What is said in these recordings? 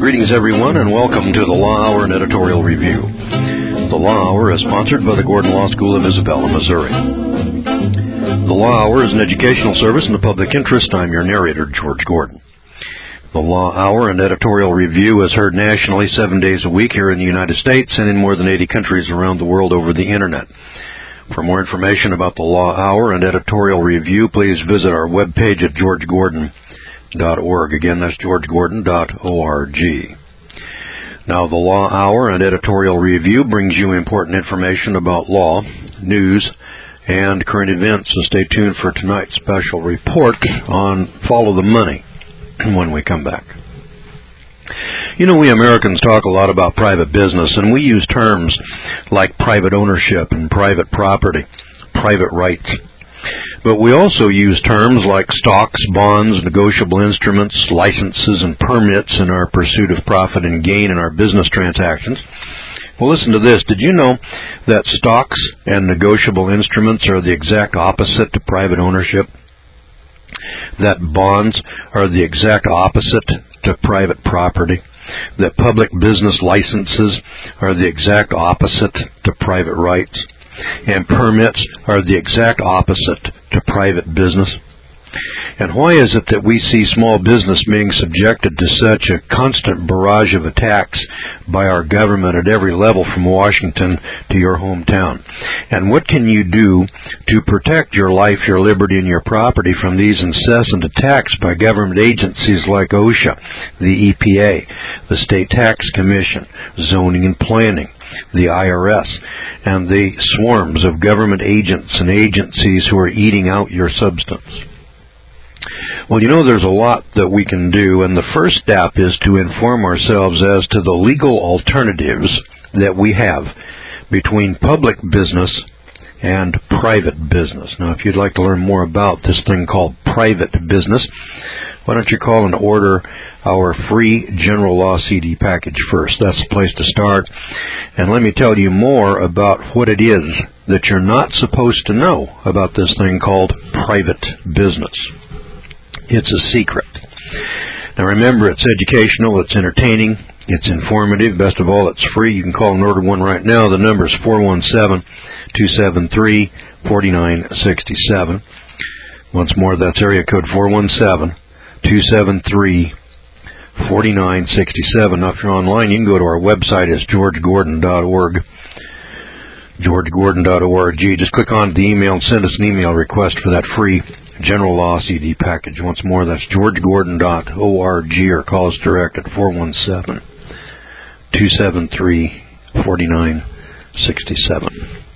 Greetings, everyone, and welcome to the Law Hour and Editorial Review. The Law Hour is sponsored by the Gordon Law School of Isabella, Missouri. The Law Hour is an educational service in the public interest. I'm your narrator, George Gordon. The Law Hour and Editorial Review is heard nationally 7 days a week here in the United States and in more than 80 countries around the world over the Internet. For more information about the Law Hour and Editorial Review, please visit our webpage at georgegordon.org. Again, that's georgegordon.org. Now, the Law Hour and Editorial Review brings you important information about law, news, and current events. So stay tuned for tonight's special report on Follow the Money when we come back. You know, we Americans talk a lot about private business, and we use terms like private ownership and private property, private rights. But we also use terms like stocks, bonds, negotiable instruments, licenses, and permits in our pursuit of profit and gain in our business transactions. Well, listen to this. Did you know that stocks and negotiable instruments are the exact opposite to private ownership? That bonds are the exact opposite to private property? That public business licenses are the exact opposite to private rights? And permits are the exact opposite to private business? And why is it that we see small business being subjected to such a constant barrage of attacks by our government at every level from Washington to your hometown? And what can you do to protect your life, your liberty, and your property from these incessant attacks by government agencies like OSHA, the EPA, the State Tax Commission, Zoning and Planning, the IRS, and the swarms of government agents and agencies who are eating out your substance? Well, you know, there's a lot that we can do, and the first step is to inform ourselves as to the legal alternatives that we have between public business and private business. Now, if you'd like to learn more about this thing called private business, why don't you call and order our free General Law CD package first. That's the place to start. And let me tell you more about what it is that you're not supposed to know about this thing called private business. It's a secret. Now remember, it's educational, it's entertaining, it's informative. Best of all, it's free. You can call and order one right now. The number is 417-273-4967. Once more, that's area code 417-273-4967. Now, if you're online, you can go to our website. It's georgegordon.org. georgegordon.org. Just click on the email and send us an email request for that free General Law CD package. Once more, that's georgegordon.org, or call us direct at 417-273-4967.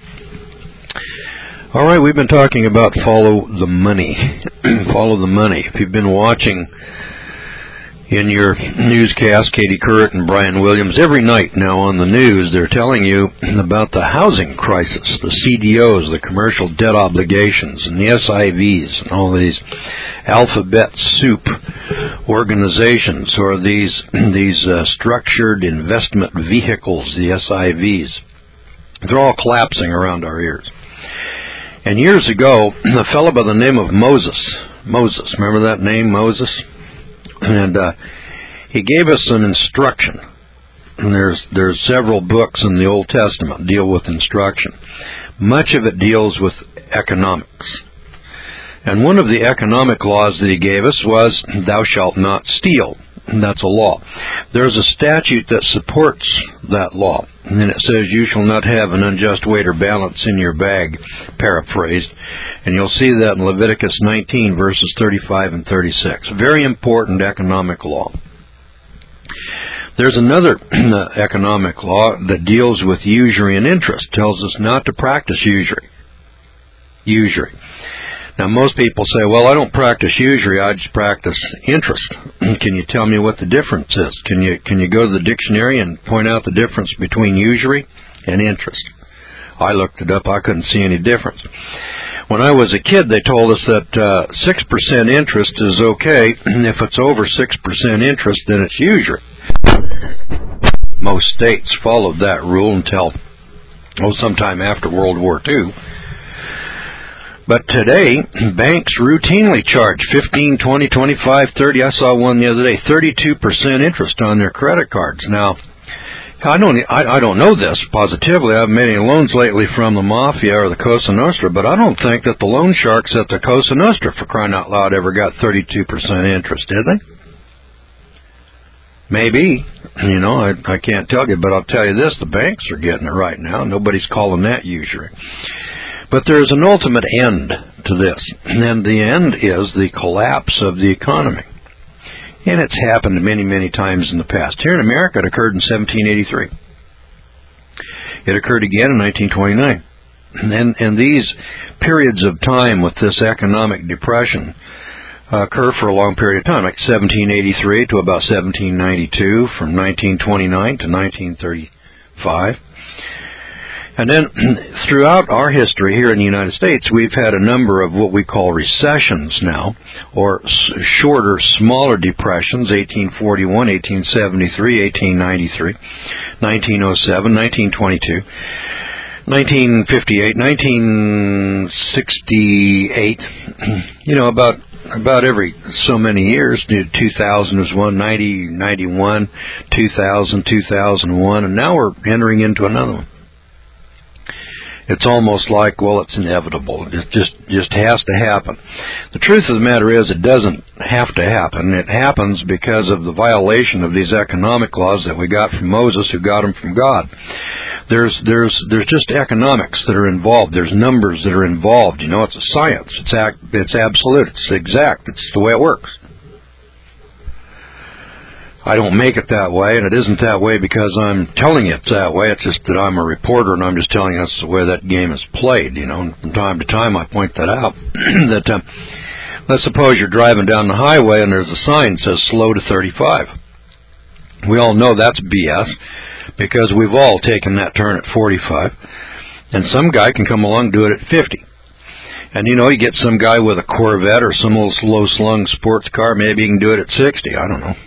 All right, we've been talking about follow the money. Follow the money. If you've been watching in your newscast, Katie Couric and Brian Williams, every night now on the news, they're telling you about the housing crisis, the CDOs, the commercial debt obligations, and the SIVs, and all these alphabet soup organizations, or these structured investment vehicles, the SIVs. They're all collapsing around our ears. And years ago, a fellow by the name of Moses, remember that name, Moses? And he gave us an instruction. And there's several books in the Old Testament deal with instruction. Much of it deals with economics. And one of the economic laws that he gave us was, thou shalt not steal. And that's a law. There's a statute that supports that law. And it says, you shall not have an unjust weight or balance in your bag, paraphrased. And you'll see that in Leviticus 19, verses 35 and 36. Very important economic law. There's another economic law that deals with usury and interest. Tells us not to practice usury. Now, most people say, well, I don't practice usury, I just practice interest. Can you tell me what the difference is? Can you go to the dictionary and point out the difference between usury and interest? I looked it up, I couldn't see any difference. When I was a kid, they told us that 6% interest is okay. If it's over 6% interest, then it's usury. Most states followed that rule until sometime after World War II. But today, banks routinely charge 15, 20, 25, 30. I saw one the other day, 32% interest on their credit cards. Now, I don't know this positively. I haven't made any loans lately from the Mafia or the Cosa Nostra, but I don't think that the loan sharks at the Cosa Nostra, for crying out loud, ever got 32% interest, did they? Maybe. I can't tell you, but I'll tell you this, the banks are getting it right now. Nobody's calling that usury. But there's an ultimate end to this, and the end is the collapse of the economy. And it's happened many, many times in the past. Here in America, it occurred in 1783. It occurred again in 1929. And these periods of time with this economic depression occur for a long period of time, like 1783 to about 1792, from 1929 to 1935. And then throughout our history here in the United States, we've had a number of what we call recessions now, or shorter, smaller depressions, 1841, 1873, 1893, 1907, 1922, 1958, 1968, about every so many years. 2000 was one, 90, 91, 2000, 2001, and now we're entering into another one. It's almost like, well, it's inevitable. It just has to happen. The truth of the matter is it doesn't have to happen. It happens because of the violation of these economic laws that we got from Moses, who got them from God. There's just economics that are involved. There's numbers that are involved. It's a science. It's absolute. It's exact. It's the way it works. I don't make it that way, and it isn't that way because I'm telling you it's that way. It's just that I'm a reporter, and I'm just telling you that's the way that game is played. And from time to time I point that out. Let's suppose you're driving down the highway and there's a sign that says slow to 35. We all know that's BS because we've all taken that turn at 45, and some guy can come along and do it at 50. And you get some guy with a Corvette or some old slow-slung sports car, maybe he can do it at 60. I don't know.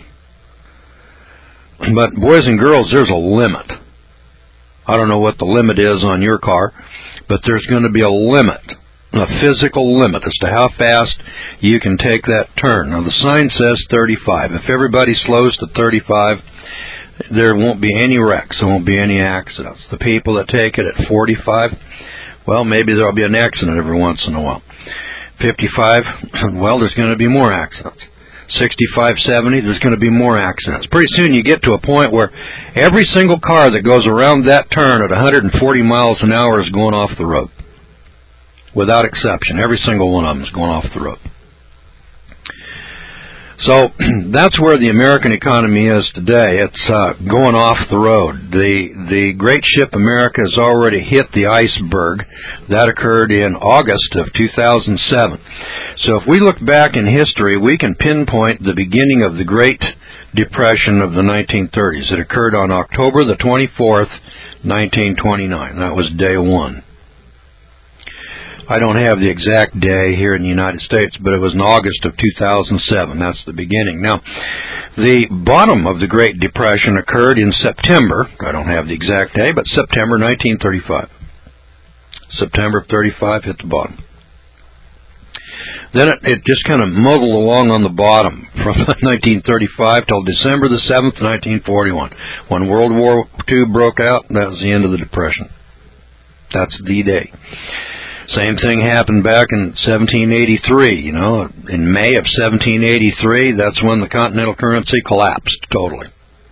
But boys and girls, there's a limit. I don't know what the limit is on your car, but there's going to be a limit, a physical limit as to how fast you can take that turn. Now, the sign says 35. If everybody slows to 35, there won't be any wrecks. There won't be any accidents. The people that take it at 45, well, maybe there'll be an accident every once in a while. 55, well, there's going to be more accidents. 65, 70, there's going to be more accidents. Pretty soon you get to a point where every single car that goes around that turn at 140 miles an hour is going off the road. Without exception, every single one of them is going off the road. So that's where the American economy is today. It's going off the road. The great ship America has already hit the iceberg. That occurred in August of 2007. So if we look back in history, we can pinpoint the beginning of the Great Depression of the 1930s. It occurred on October the 24th, 1929. That was day one. I don't have the exact day here in the United States, but it was in August of 2007. That's the beginning. Now, the bottom of the Great Depression occurred in September. I don't have the exact day, but September 1935. September of 35 hit the bottom. Then it just kind of muddled along on the bottom from 1935 till December the 7th, 1941. When World War II broke out, that was the end of the Depression. That's the day. Same thing happened back in 1783, In May of 1783, that's when the continental currency collapsed totally.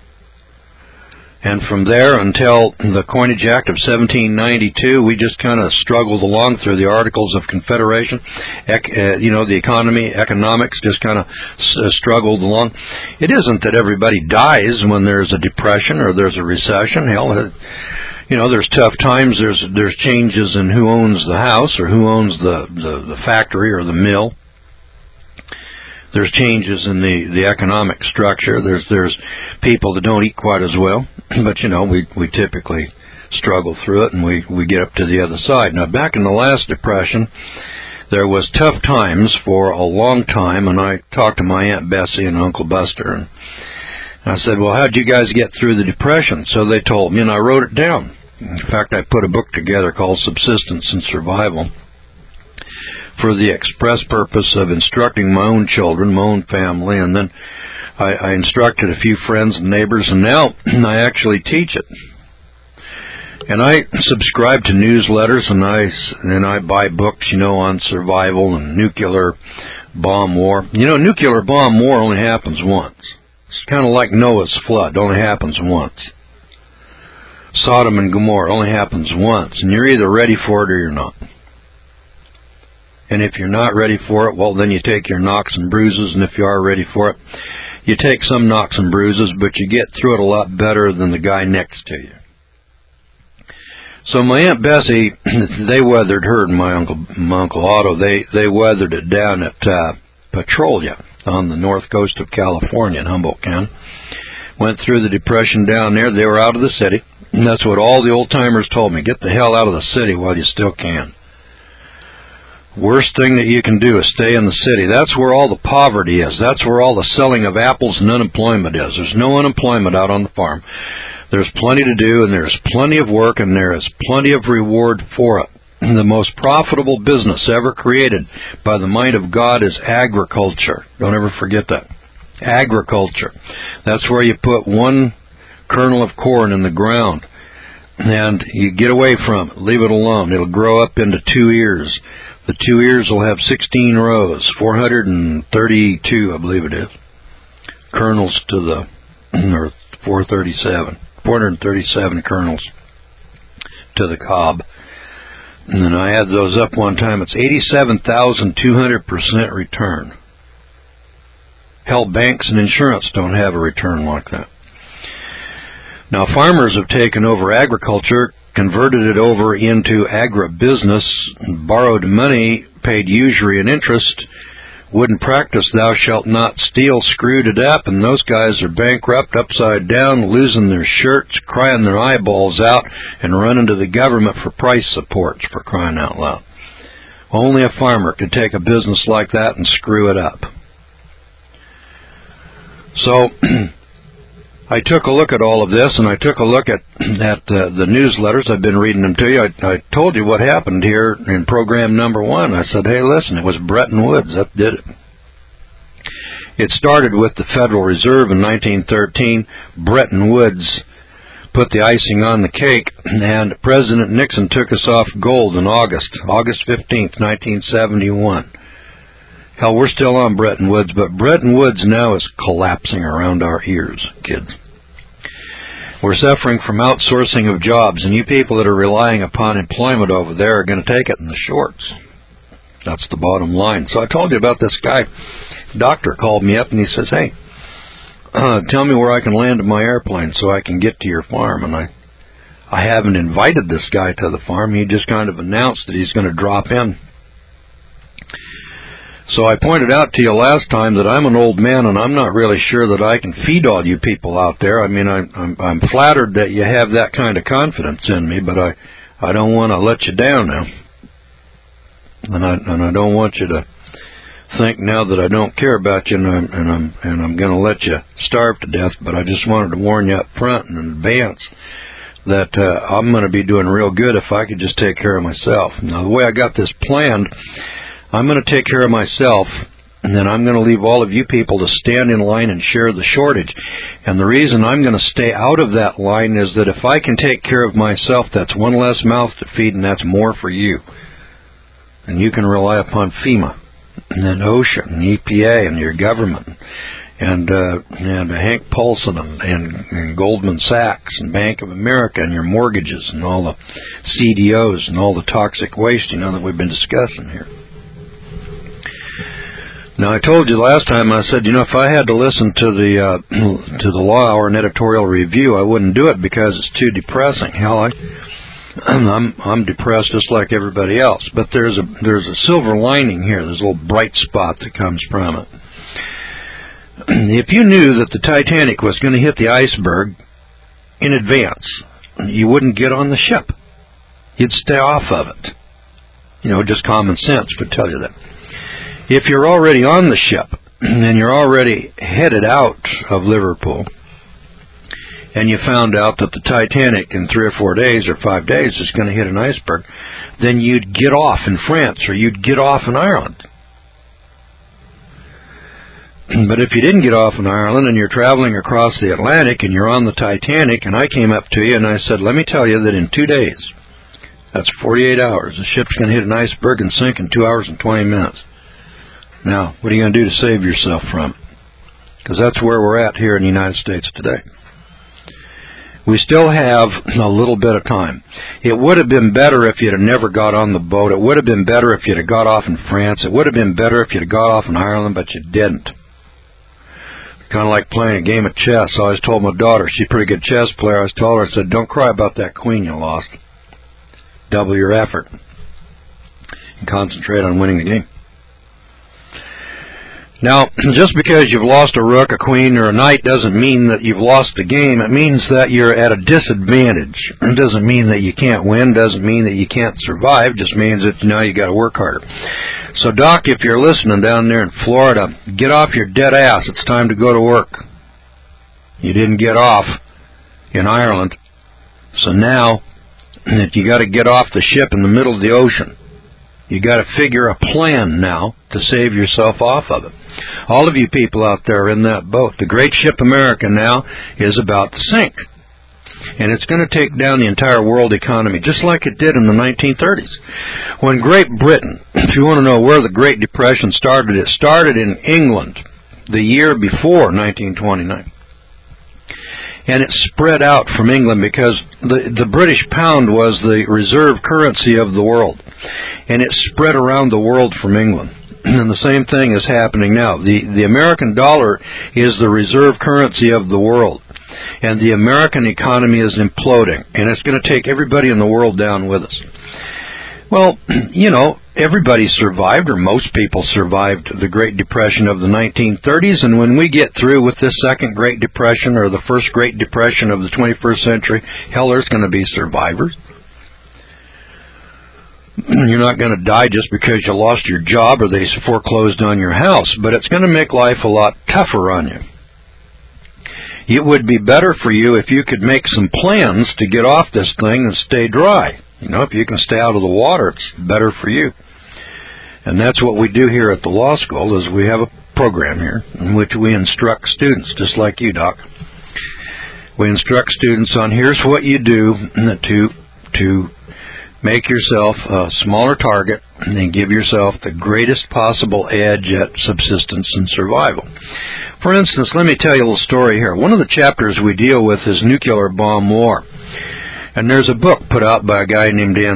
And from there until the Coinage Act of 1792, we just kind of struggled along through the Articles of Confederation. The economics just kind of struggled along. It isn't that everybody dies when there's a depression or there's a recession. Hell, there's tough times. There's changes in who owns the house or who owns the factory or the mill. There's changes in the economic structure. There's people that don't eat quite as well, but we typically struggle through it and we get up to the other side. Now, back in the last Depression, there was tough times for a long time, and I talked to my Aunt Bessie and Uncle Buster, and I said, well, how'd you guys get through the Depression? So they told me, and I wrote it down. In fact, I put a book together called Subsistence and Survival. for the express purpose of instructing my own children, my own family, and then I instructed a few friends and neighbors, and now I actually teach it. And I subscribe to newsletters, and I buy books, on survival and nuclear bomb war. Nuclear bomb war only happens once. It's kind of like Noah's flood. It only happens once. Sodom and Gomorrah only happens once, and you're either ready for it or you're not. And if you're not ready for it, well, then you take your knocks and bruises, and if you are ready for it, you take some knocks and bruises, but you get through it a lot better than the guy next to you. So my Aunt Bessie, they weathered her and my Uncle Otto, they weathered it down at Petrolia on the north coast of California in Humboldt County. Went through the Depression down there. They were out of the city. And that's what all the old-timers told me. Get the hell out of the city while you still can. Worst thing that you can do is stay in the city. That's where all the poverty is. That's where all the selling of apples and unemployment is. There's no unemployment out on the farm. There's plenty to do, and there's plenty of work, and there is plenty of reward for it. The most profitable business ever created by the might of God is agriculture. Don't ever forget that. Agriculture. That's where you put one kernel of corn in the ground, and you get away from it. Leave it alone. It'll grow up into 2 ears. The 2 ears will have 16 rows, 432, I believe it is, kernels to the, or 437 kernels to the cob. And then I add those up one time. It's 87,200% return. Hell, banks and insurance don't have a return like that. Now, farmers have taken over agriculture, converted it over into agribusiness, borrowed money, paid usury and interest, wouldn't practice thou shalt not steal, screwed it up, and those guys are bankrupt, upside down, losing their shirts, crying their eyeballs out, and running to the government for price supports, for crying out loud. Only a farmer could take a business like that and screw it up. So I took a look at all of this, and I took a look at the newsletters. I've been reading them to you. I told you what happened here in program number 1. I said, hey, listen, it was Bretton Woods that did it. It started with the Federal Reserve in 1913. Bretton Woods put the icing on the cake, and President Nixon took us off gold in August 15th, 1971. Hell, we're still on Bretton Woods, but Bretton Woods now is collapsing around our ears, kids. We're suffering from outsourcing of jobs, and you people that are relying upon employment over there are going to take it in the shorts. That's the bottom line. So I told you about this guy. Doctor called me up, and he says, hey, tell me where I can land my airplane so I can get to your farm. And I haven't invited this guy to the farm. He just kind of announced that he's going to drop in. So I pointed out to you last time that I'm an old man, and I'm not really sure that I can feed all you people out there. I mean, I'm flattered that you have that kind of confidence in me, but I don't want to let you down now. And I don't want you to think now that I don't care about you, and I'm going to let you starve to death. But I just wanted to warn you up front and in advance that I'm going to be doing real good if I could just take care of myself. Now, the way I got this planned, I'm going to take care of myself, and then I'm going to leave all of you people to stand in line and share the shortage. And the reason I'm going to stay out of that line is that if I can take care of myself, that's one less mouth to feed, and that's more for you. And you can rely upon FEMA, and OSHA, and EPA, and your government, and Hank Paulson, and Goldman Sachs, and Bank of America, and your mortgages, and all the CDOs, and all the toxic waste, that we've been discussing here. Now, I told you last time, I said, if I had to listen to the Law Hour and Editorial Review, I wouldn't do it because it's too depressing. Hell, I'm depressed just like everybody else. But there's a silver lining here. There's a little bright spot that comes from it. If you knew that the Titanic was going to hit the iceberg in advance, you wouldn't get on the ship. You'd stay off of it. Just common sense would tell you that. If you're already on the ship and you're already headed out of Liverpool, and you found out that the Titanic in 3 or 4 days or 5 days is going to hit an iceberg, then you'd get off in France or you'd get off in Ireland. But if you didn't get off in Ireland and you're traveling across the Atlantic and you're on the Titanic, and I came up to you and I said, let me tell you that in 2 days, that's 48 hours, the ship's going to hit an iceberg and sink in 2 hours and 20 minutes. Now, what are you going to do to save yourself from it? Because that's where we're at here in the United States today. We still have a little bit of time. It would have been better if you'd have never got on the boat. It would have been better if you'd have got off in France. It would have been better if you'd have got off in Ireland, but you didn't. Kind of like playing a game of chess. I always told my daughter, she's a pretty good chess player, I always told her, I said, don't cry about that queen you lost. Double your effort. And concentrate on winning the game. Now, just because you've lost a rook, a queen, or a knight doesn't mean that you've lost the game. It means that you're at a disadvantage. It doesn't mean that you can't win. Doesn't mean that you can't survive. It just means that now you got to work harder. So, Doc, if you're listening down there in Florida, get off your dead ass. It's time to go to work. You didn't get off in Ireland. So now, you got to get off the ship in the middle of the ocean. You got to figure a plan now to save yourself off of it. All of you people out there in that boat, the great ship America now is about to sink. And it's going to take down the entire world economy, just like it did in the 1930s. When Great Britain, if you want to know where the Great Depression started, it started in England the year before 1929. And it spread out from England because the British pound was the reserve currency of the world. And it spread around the world from England. And the same thing is happening now. The American dollar is the reserve currency of the world. And the American economy is imploding. And it's going to take everybody in the world down with us. Well, you know, everybody survived, or most people survived, the Great Depression of the 1930s. And when we get through with this second Great Depression or the first Great Depression of the 21st century, hell, there's going to be survivors. You're not going to die just because you lost your job or they foreclosed on your house, but it's going to make life a lot tougher on you. It would be better for you if you could make some plans to get off this thing and stay dry. You know, if you can stay out of the water, it's better for you. And that's what we do here at the law school, is we have a program here in which we instruct students, just like you, Doc. We instruct students on here's what you do to make yourself a smaller target and then give yourself the greatest possible edge at subsistence and survival. For instance, let me tell you a little story here. One of the chapters we deal with is nuclear bomb war. And there's a book put out by a guy named Dan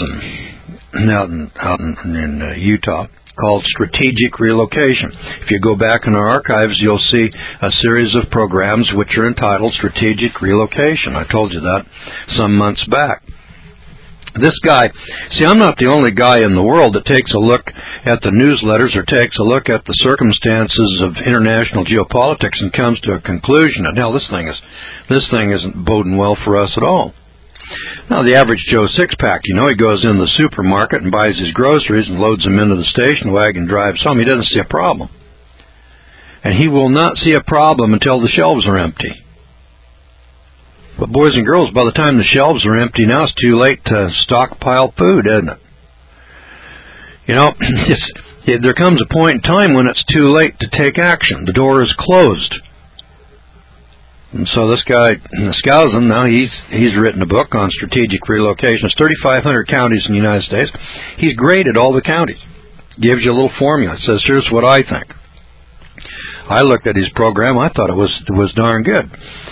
Skousen out in Utah called Strategic Relocation. If you go back in our archives, you'll see a series of programs which are entitled Strategic Relocation. I told you that some months back. This guy, see, I'm not the only guy in the world that takes a look at the newsletters or takes a look at the circumstances of international geopolitics and comes to a conclusion that, hell, this thing isn't boding well for us at all. Now, the average Joe six-pack, you know, he goes in the supermarket and buys his groceries and loads them into the station wagon and drives home. He doesn't see a problem. And he will not see a problem until the shelves are empty. But boys and girls, by the time the shelves are empty now, it's too late to stockpile food, isn't it? You know, there comes a point in time when it's too late to take action. The door is closed. And so this guy, Skousen, now he's written a book on strategic relocation. It's 3,500 counties in the United States. He's graded all the counties. Gives you a little formula. It says, here's what I think. I looked at his program. I thought it was darn good.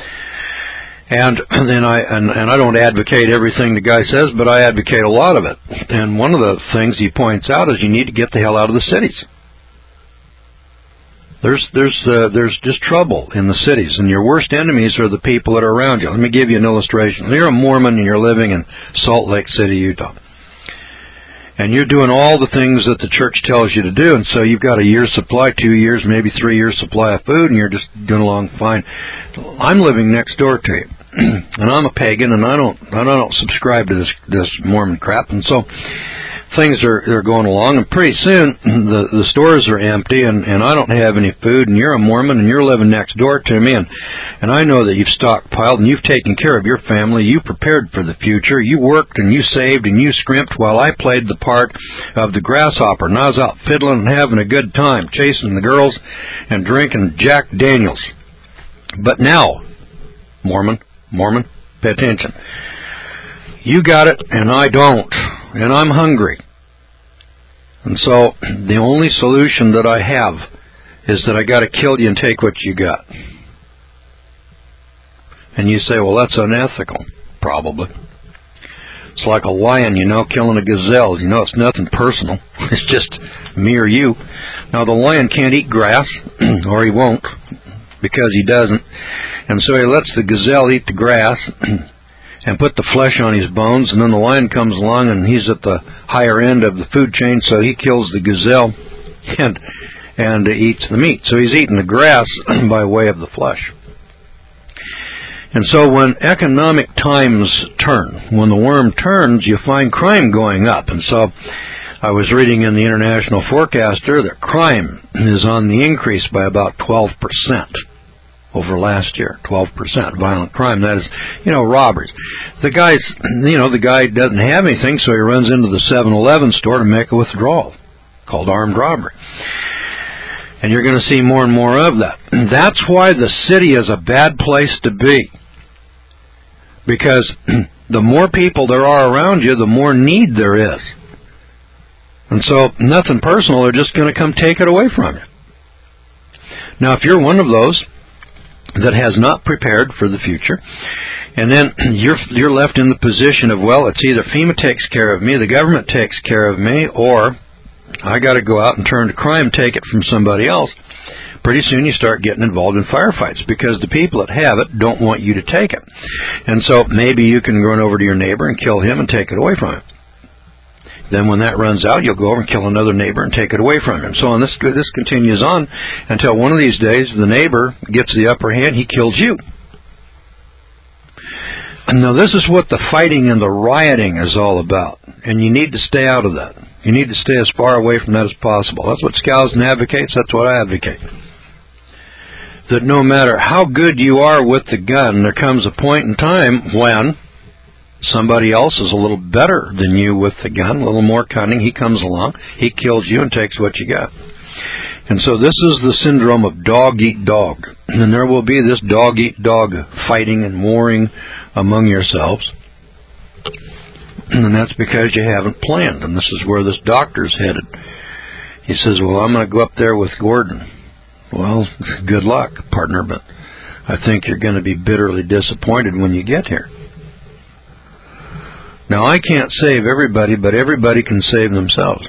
And then I don't advocate everything the guy says, but I advocate a lot of it. And one of the things he points out is you need to get the hell out of the cities. There's just trouble in the cities, and your worst enemies are the people that are around you. Let me give you an illustration. You're a Mormon and you're living in Salt Lake City, Utah. And you're doing all the things that the church tells you to do, and so you've got a year's supply, 2 years, maybe 3 years supply of food, and you're just doing along fine. I'm living next door to you, and I'm a pagan, and I don't subscribe to this Mormon crap, and so things are going along, and pretty soon the stores are empty, and I don't have any food, and you're a Mormon, and you're living next door to me, and I know that you've stockpiled, and you've taken care of your family, you prepared for the future, you worked, and you saved, and you scrimped while I played the part of the grasshopper, and I was out fiddling and having a good time, chasing the girls and drinking Jack Daniels. But now, Mormon, pay attention. You got it, and I don't, and I'm hungry. And so the only solution that I have is that I got to kill you and take what you got. And you say, well, that's unethical. Probably. It's like a lion, killing a gazelle. It's nothing personal. It's just me or you. Now, the lion can't eat grass, or he won't, because he doesn't. And so he lets the gazelle eat the grass and put the flesh on his bones, and then the lion comes along, and he's at the higher end of the food chain, so he kills the gazelle and eats the meat. So he's eating the grass by way of the flesh. And so when economic times turn, when the worm turns, you find crime going up. And so I was reading in the International Forecaster that crime is on the increase by about 12% over last year. 12% violent crime. That is, robberies. The guy doesn't have anything, so he runs into the 7-Eleven store to make a withdrawal, called armed robbery. And you're going to see more and more of that. That's why the city is a bad place to be. Because the more people there are around you, the more need there is. And so, nothing personal, they're just going to come take it away from you. Now, if you're one of those that has not prepared for the future, and then you're left in the position of, well, it's either FEMA takes care of me, the government takes care of me, or I got to go out and turn to crime, take it from somebody else. Pretty soon you start getting involved in firefights because the people that have it don't want you to take it. And so maybe you can run over to your neighbor and kill him and take it away from him. Then when that runs out, you'll go over and kill another neighbor and take it away from him. So on this continues on until one of these days the neighbor gets the upper hand, he kills you. And now this is what the fighting and the rioting is all about. And you need to stay out of that. You need to stay as far away from that as possible. That's what Skousen advocates. That's what I advocate. That no matter how good you are with the gun, there comes a point in time when somebody else is a little better than you with the gun, a little more cunning. He comes along, he kills you and takes what you got. And so this is the syndrome of dog eat dog. And there will be this dog eat dog fighting and warring among yourselves. And that's because you haven't planned. And this is where this doctor's headed. He says, well, I'm going to go up there with Gordon. Well, good luck, partner, but I think you're going to be bitterly disappointed when you get here. Now, I can't save everybody, but everybody can save themselves.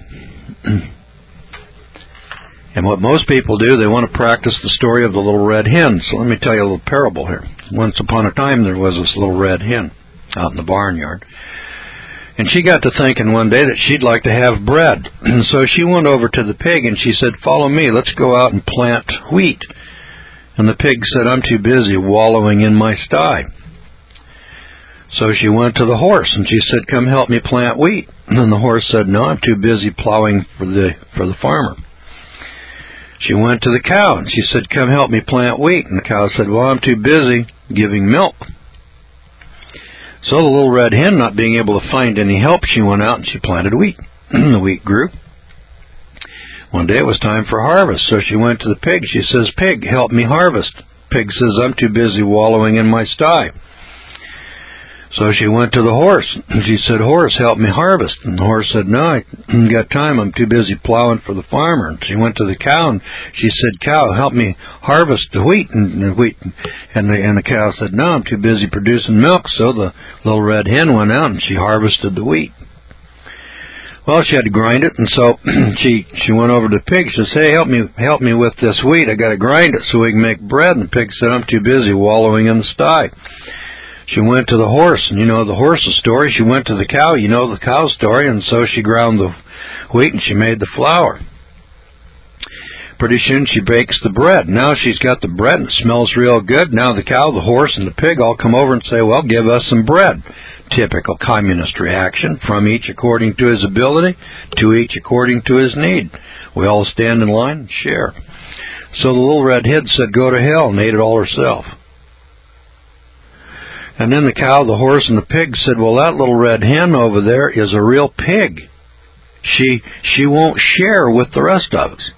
And what most people do, they want to practice the story of the little red hen. So let me tell you a little parable here. Once upon a time, there was this little red hen out in the barnyard. And she got to thinking one day that she'd like to have bread. And so she went over to the pig and she said, follow me, let's go out and plant wheat. And the pig said, I'm too busy wallowing in my sty. So she went to the horse and she said, come help me plant wheat. And then the horse said, no, I'm too busy plowing for the farmer. She went to the cow and she said, come help me plant wheat. And the cow said, well, I'm too busy giving milk. So the little red hen, not being able to find any help, she went out and she planted wheat. The wheat grew. One day it was time for harvest, so she went to the pig. She says, pig, help me harvest. Pig says, I'm too busy wallowing in my sty. So she went to the horse, and she said, horse, help me harvest. And the horse said, no, I haven't got time, I'm too busy plowing for the farmer. And she went to the cow, and she said, cow, help me harvest the wheat. And the cow said, no, I'm too busy producing milk. So the little red hen went out, and she harvested the wheat. Well, she had to grind it, and so she went over to the pig. She says, hey, help me with this wheat. I got to grind it so we can make bread. And the pig said, I'm too busy wallowing in the sty. She went to the horse, and you know the horse's story. She went to the cow, you know the cow's story, and so she ground the wheat and she made the flour. Pretty soon she bakes the bread. Now she's got the bread and it smells real good. Now the cow, the horse, and the pig all come over and say, well, give us some bread. Typical communist reaction: from each according to his ability, to each according to his need. We all stand in line and share. So the little red hen said, "Go to hell," and ate it all herself. And then the cow, the horse, and the pig said, "Well, that little red hen over there is a real pig. She won't share with the rest of us."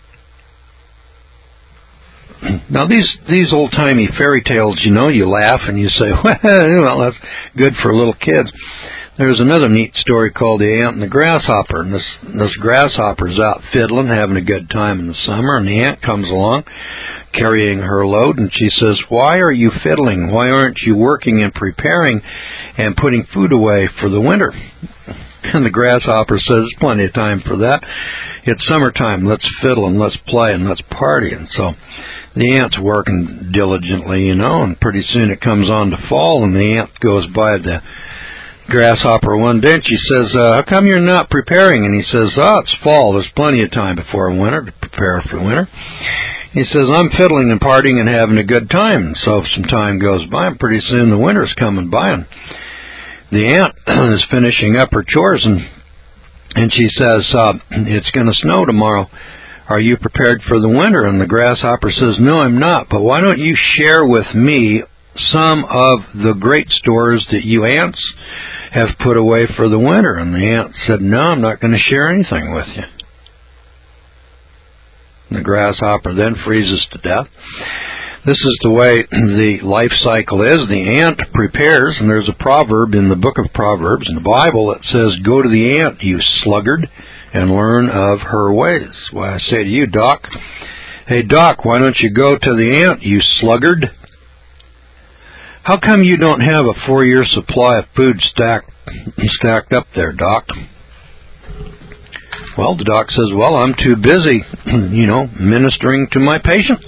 Now, these old-timey fairy tales, you laugh and you say, well, that's good for little kids. There's another neat story called The Ant and the Grasshopper. And this grasshopper's out fiddling, having a good time in the summer, and the ant comes along carrying her load, and she says, "Why are you fiddling? Why aren't you working and preparing and putting food away for the winter?" And the grasshopper says, "There's plenty of time for that. It's summertime. Let's fiddle and let's play and let's party." And so the ant's working diligently, and pretty soon it comes on to fall, and the ant goes by the grasshopper one day, and she says, "How come you're not preparing?" And he says, "It's fall. There's plenty of time before winter to prepare for winter." He says, "I'm fiddling and partying and having a good time." And so some time goes by, and pretty soon the winter's coming by, and the ant is finishing up her chores, and she says, "It's going to snow tomorrow. Are you prepared for the winter?" And the grasshopper says, "No, I'm not, but why don't you share with me some of the great stores that you ants have put away for the winter?" And the ant said, "No, I'm not going to share anything with you." And the grasshopper then freezes to death. This is the way the life cycle is. The ant prepares, and there's a proverb in the book of Proverbs in the Bible that says, "Go to the ant, you sluggard, and learn of her ways." Well, I say to you, Doc, "Hey, Doc, why don't you go to the ant, you sluggard? How come you don't have a 4-year supply of food stacked up there, Doc?" Well, the doc says, "Well, I'm too busy, ministering to my patients."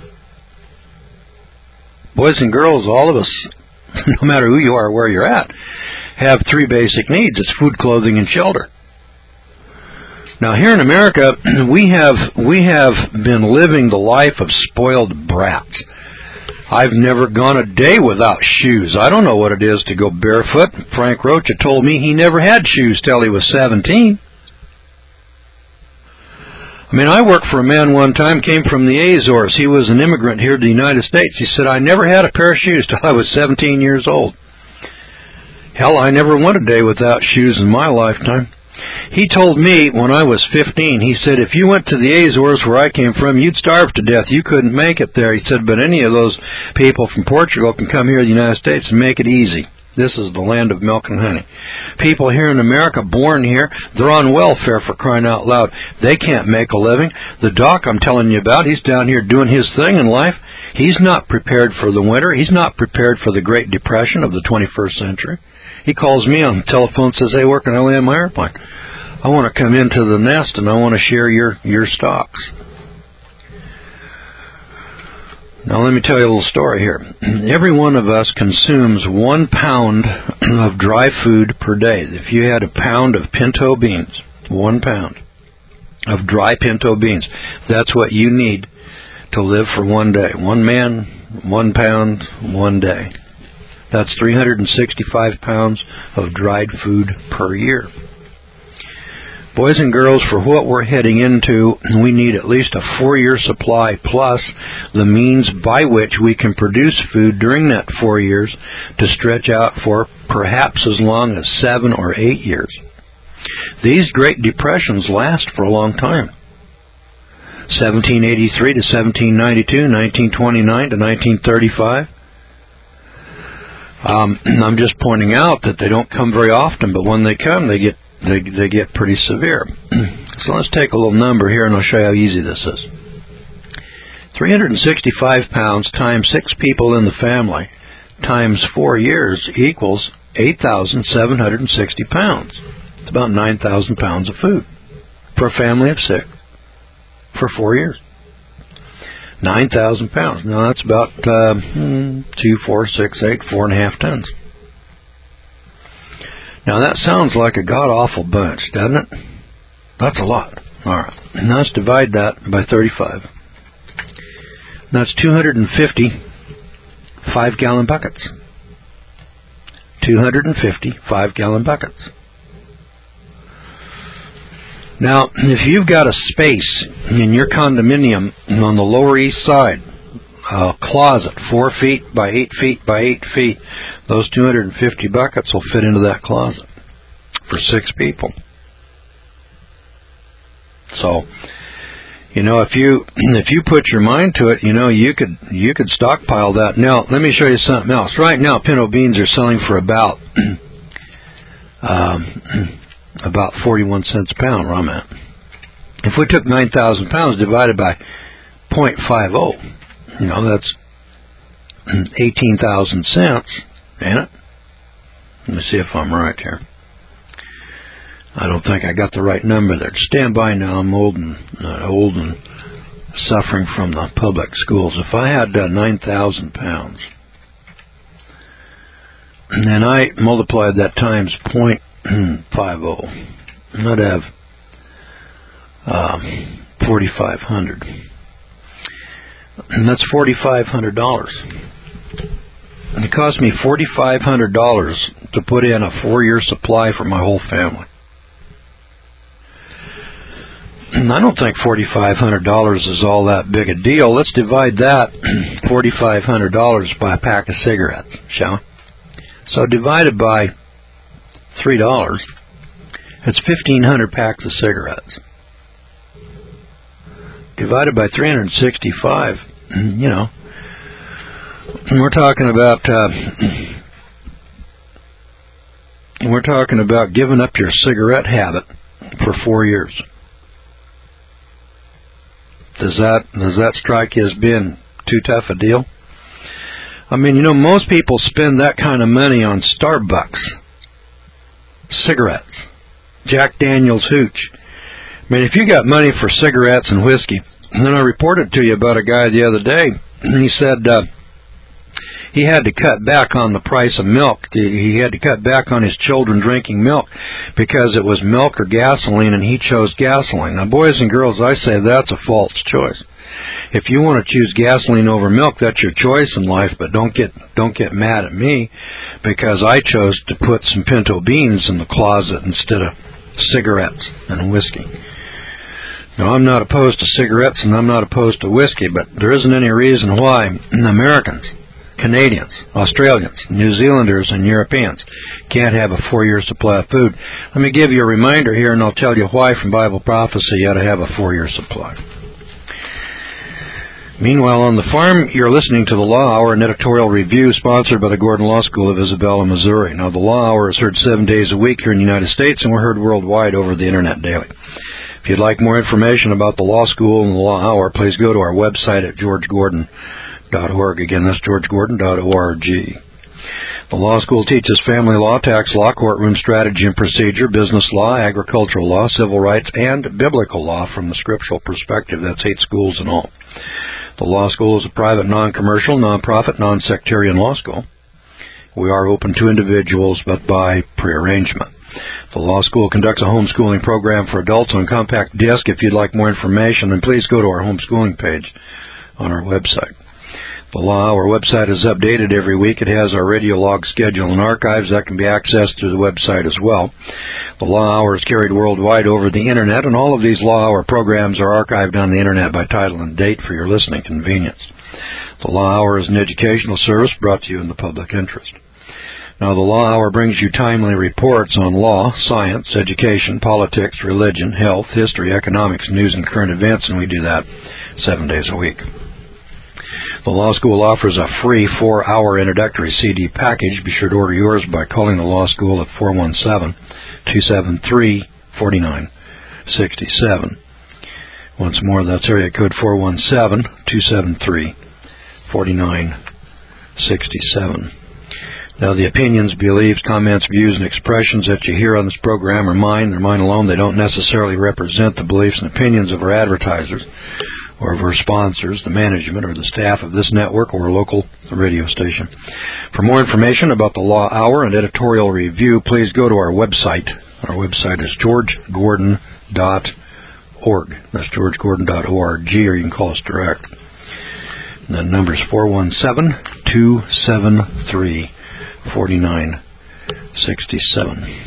Boys and girls, all of us, no matter who you are, where you're at, have 3 basic needs. It's food, clothing, and shelter. Now, here in America, we have been living the life of spoiled brats. I've never gone a day without shoes. I don't know what it is to go barefoot. Frank Rocha told me he never had shoes till he was 17. I worked for a man one time, came from the Azores. He was an immigrant here to the United States. He said, "I never had a pair of shoes till I was 17 years old. Hell, I never went a day without shoes in my lifetime." He told me when I was 15, he said, "If you went to the Azores where I came from, you'd starve to death. You couldn't make it there." He said, "But any of those people from Portugal can come here to the United States and make it easy. This is the land of milk and honey." People here in America, born here, they're on welfare, for crying out loud. They can't make a living. The doc I'm telling you about, he's down here doing his thing in life. He's not prepared for the winter. He's not prepared for the Great Depression of the 21st century. He calls me on the telephone and says, "Hey, where can I land my airplane? I want to come into the nest and I want to share your stocks." Now, let me tell you a little story here. Every one of us consumes 1 pound of dry food per day. If you had a pound of pinto beans, 1 pound of dry pinto beans, that's what you need to live for one day. One man, 1 pound, 1 day. That's 365 pounds of dried food per year. Boys and girls, for what we're heading into, we need at least a 4-year supply plus the means by which we can produce food during that 4 years to stretch out for perhaps as long as 7 or 8 years. These Great Depressions last for a long time. 1783 to 1792, 1929 to 1935. I'm just pointing out that they don't come very often, but when they come, they get pretty severe. So let's take a little number here, and I'll show you how easy this is. 365 pounds times 6 people in the family times 4 years equals 8,760 pounds. It's about 9,000 pounds of food for a family of 6 for 4 years. 9,000 pounds. Now that's about 2, 4, 6, 8, 4.5 tons. Now that sounds like a god-awful bunch, doesn't it? That's a lot. All right. Now let's divide that by 35. That's 250 5-gallon buckets. 250 5-gallon buckets. Now, if you've got a space in your condominium on the Lower East Side, a closet 4 feet by 8 feet by 8 feet, those 250 buckets will fit into that closet for 6 people. So, if you put your mind to it, you could stockpile that. Now, let me show you something else. Right now, pinto beans are selling for about 41 cents a pound where I'm at. If we took 9,000 pounds divided by 0.50, that's 18,000 cents, ain't it? Let me see if I'm right here. I don't think I got the right number there. Stand by now. I'm old and suffering from the public schools. If I had 9,000 pounds, and I multiplied that times 0.50, I'd have 4,500. And that's $4,500. And it cost me $4,500 to put in a 4-year supply for my whole family. And I don't think $4,500 is all that big a deal. Let's divide that $4,500 by a pack of cigarettes, shall we? So divided by $3, it's 1,500 packs of cigarettes. Divided by 365, we're talking about giving up your cigarette habit for 4 years. Does that strike you as being too tough a deal? I mean, most people spend that kind of money on Starbucks, cigarettes, Jack Daniel's hooch. I mean, if you got money for cigarettes and whiskey, and then I reported to you about a guy the other day, and he said he had to cut back on the price of milk. He had to cut back on his children drinking milk because it was milk or gasoline, and he chose gasoline. Now, boys and girls, I say that's a false choice. If you want to choose gasoline over milk, that's your choice in life, but don't get mad at me because I chose to put some pinto beans in the closet instead of cigarettes and whiskey. Now, I'm not opposed to cigarettes and I'm not opposed to whiskey, but there isn't any reason why Americans, Canadians, Australians, New Zealanders, and Europeans can't have a 4-year supply of food. Let me give you a reminder here, and I'll tell you why from Bible prophecy you ought to have a 4-year supply. Meanwhile, on the farm, you're listening to the Law Hour, an editorial review sponsored by the Gordon Law School of Isabella, Missouri. Now, the Law Hour is heard 7 days a week here in the United States, and we're heard worldwide over the Internet daily. If you'd like more information about the Law School and the Law Hour, please go to our website at georgegordon.org. Again, that's georgegordon.org. The law school teaches family law, tax law, courtroom strategy and procedure, business law, agricultural law, civil rights, and biblical law from the scriptural perspective. That's 8 schools in all. The law school is a private, non-commercial, non-profit, non-sectarian law school. We are open to individuals, but by prearrangement. The law school conducts a homeschooling program for adults on compact disc. If you'd like more information, then please go to our homeschooling page on our website. The Law Hour website is updated every week. It has our radio log schedule and archives that can be accessed through the website as well. The Law Hour is carried worldwide over the Internet, and all of these Law Hour programs are archived on the Internet by title and date for your listening convenience. The Law Hour is an educational service brought to you in the public interest. Now, the Law Hour brings you timely reports on law, science, education, politics, religion, health, history, economics, news, and current events, and we do that 7 days a week. The Law School offers a free 4-hour introductory CD package. Be sure to order yours by calling the Law School at 417-273-4967. Once more, that's area code 417-273-4967. Now, the opinions, beliefs, comments, views, and expressions that you hear on this program are mine. They're mine alone. They don't necessarily represent the beliefs and opinions of our advertisers or of our sponsors, the management, or the staff of this network or local radio station. For more information about the Law Hour and editorial review, please go to our website. Our website is georgegordon.org. That's georgegordon.org, or you can call us direct. And the number is 417-273-4967. 67.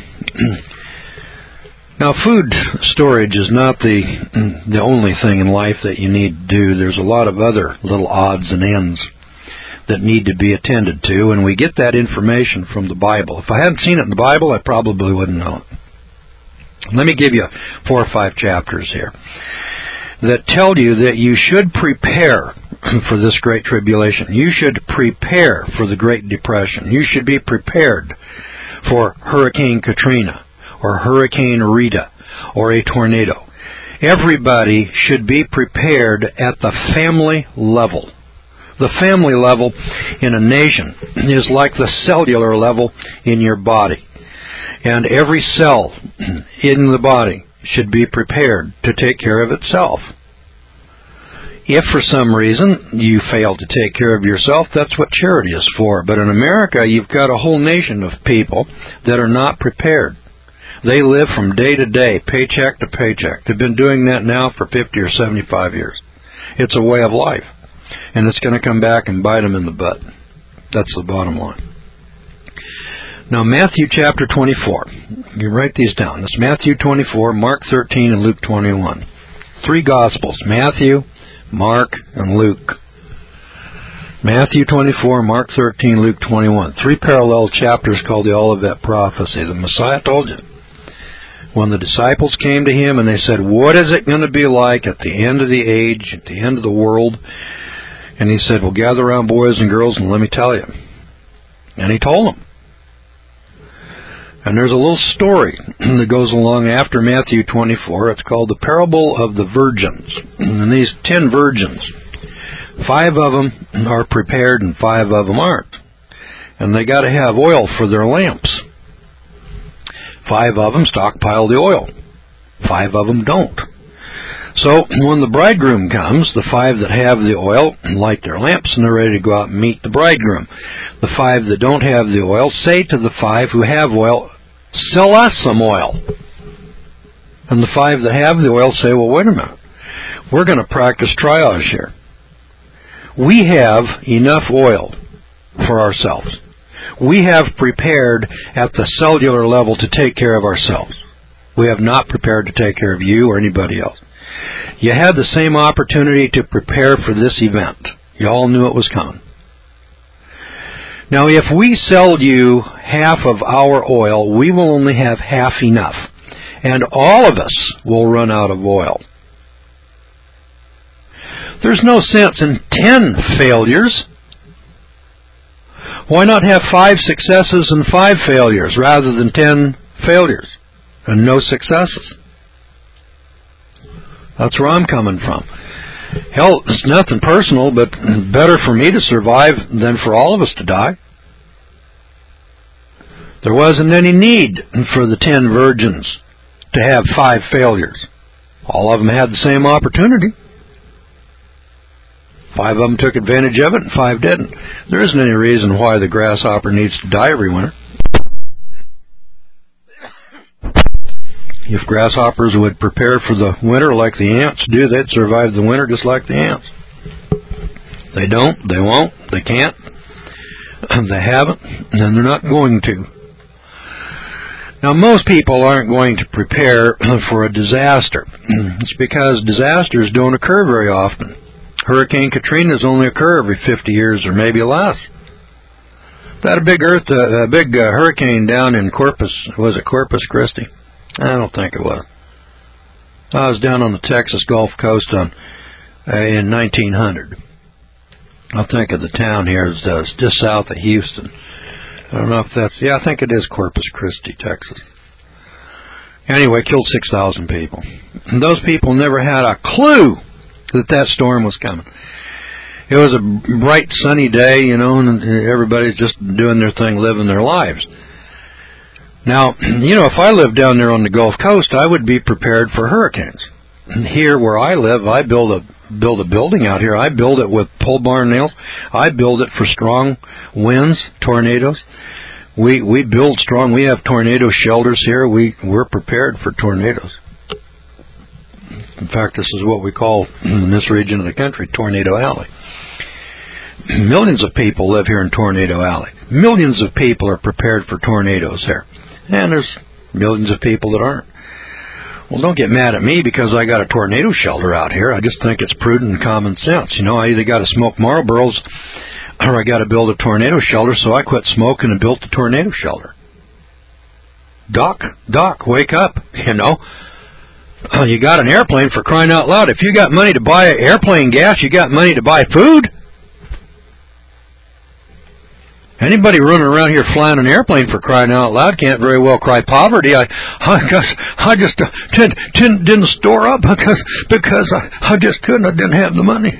Now, food storage is not the only thing in life that you need to do. There's a lot of other little odds and ends that need to be attended to, and we get that information from the Bible. If I hadn't seen it in the Bible, I probably wouldn't know it. Let me give you 4 or 5 chapters here that tell you that you should prepare for this great tribulation. You should prepare for the Great Depression. You should be prepared for Hurricane Katrina or Hurricane Rita or a tornado. Everybody should be prepared at the family level. The family level in a nation is like the cellular level in your body. And every cell in the body should be prepared to take care of itself. If for some reason you fail to take care of yourself, that's what charity is for. But in America, you've got a whole nation of people that are not prepared. They live from day to day, paycheck to paycheck. They've been doing that now for 50 or 75 years. It's a way of life. And it's going to come back and bite them in the butt. That's the bottom line. Now, Matthew chapter 24. You write these down. It's Matthew 24, Mark 13, and Luke 21. 3 Gospels. Matthew, Mark, and Luke. Matthew 24, Mark 13, Luke 21. 3 parallel chapters called the Olivet Prophecy. The Messiah told you. When the disciples came to him and they said, what is it going to be like at the end of the age, at the end of the world? And he said, well, gather around boys and girls and let me tell you. And he told them. And there's a little story that goes along after Matthew 24. It's called the Parable of the Virgins. And these 10 virgins, 5 of them are prepared and 5 of them aren't. And they got to have oil for their lamps. 5 of them stockpile the oil. 5 of them don't. So when the bridegroom comes, the 5 that have the oil light their lamps and they're ready to go out and meet the bridegroom. The 5 that don't have the oil say to the 5 who have oil, sell us some oil. And the 5 that have the oil say, well, wait a minute. We're going to practice triage here. We have enough oil for ourselves. We have prepared at the cellular level to take care of ourselves. We have not prepared to take care of you or anybody else. You had the same opportunity to prepare for this event. You all knew it was coming. Now, if we sell you half of our oil, we will only have half enough. And all of us will run out of oil. There's no sense in 10 failures. Why not have 5 successes and 5 failures rather than 10 failures and no successes? That's where I'm coming from. Hell, it's nothing personal, but better for me to survive than for all of us to die. There wasn't any need for the 10 virgins to have 5 failures. All of them had the same opportunity. 5 of them took advantage of it and 5 didn't. There isn't any reason why the grasshopper needs to die every winter. If grasshoppers would prepare for the winter like the ants do, they'd survive the winter just like the ants. They don't, they won't, they can't, they haven't, and they're not going to. Now, most people aren't going to prepare for a disaster. It's because disasters don't occur very often. Hurricane Katrina's only occur every 50 years or maybe less. They had a big hurricane down in Corpus. Was it Corpus Christi? I don't think it was. I was down on the Texas Gulf Coast in 1900. I'll think of the town here. It's just south of Houston. I don't know if that's... Yeah, I think it is Corpus Christi, Texas. Anyway, killed 6,000 people. And those people never had a clue that storm was coming. It was a bright, sunny day, and everybody's just doing their thing, living their lives. Now, if I lived down there on the Gulf Coast, I would be prepared for hurricanes. And here where I live, I build a building out here. I build it with pole barn nails. I build it for strong winds, tornadoes. We build strong. We have tornado shelters here. We're prepared for tornadoes. In fact, this is what we call, in this region of the country, Tornado Alley. Millions of people live here in Tornado Alley. Millions of people are prepared for tornadoes here. And there's millions of people that aren't. Well, don't get mad at me because I got a tornado shelter out here. I just think it's prudent and common sense. You know, I either got to smoke Marlboros or I got to build a tornado shelter, so I quit smoking and built the tornado shelter. Doc, wake up, you know. You got an airplane, for crying out loud. If you got money to buy airplane gas, you got money to buy food. Anybody running around here flying an airplane, for crying out loud, can't very well cry poverty. I just didn't store up because I just couldn't. I didn't have the money.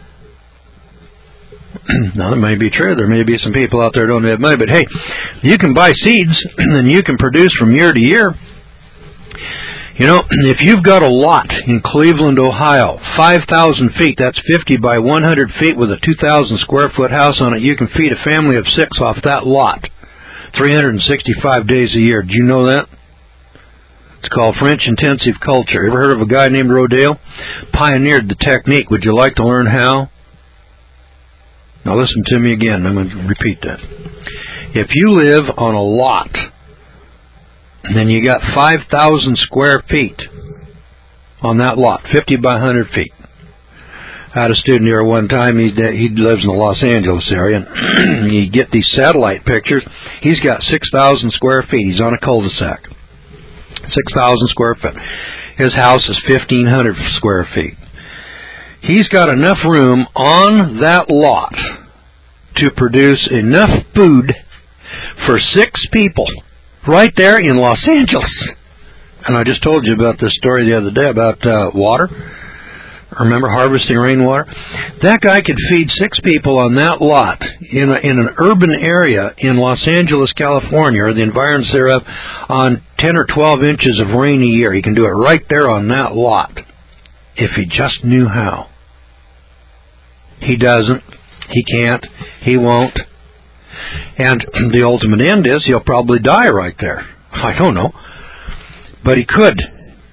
Now, that may be true. There may be some people out there who don't have money. But, hey, you can buy seeds and you can produce from year to year. You know, if you've got a lot in Cleveland, Ohio, 5,000 feet, that's 50 by 100 feet with a 2,000 square foot house on it, you can feed a family of 6 off that lot, 365 days a year. Did you know that? It's called French intensive culture. Ever heard of a guy named Rodale? Pioneered the technique. Would you like to learn how? Now listen to me again. I'm going to repeat that. If you live on a lot, then you got 5,000 square feet on that lot, 50 by 100 feet. I had a student here one time. He lives in the Los Angeles area, and you get these satellite pictures. He's got 6,000 square feet. He's on a cul-de-sac. 6,000 square feet. His house is 1,500 square feet. He's got enough room on that lot to produce enough food for 6 people right there in Los Angeles. And I just told you about this story the other day about water. Remember harvesting rainwater? That guy could feed 6 people on that lot in an urban area in Los Angeles, California, or the environs thereof, on 10 or 12 inches of rain a year. He can do it right there on that lot if he just knew how. He doesn't. He can't. He won't. And the ultimate end is he'll probably die right there. I don't know. But he could.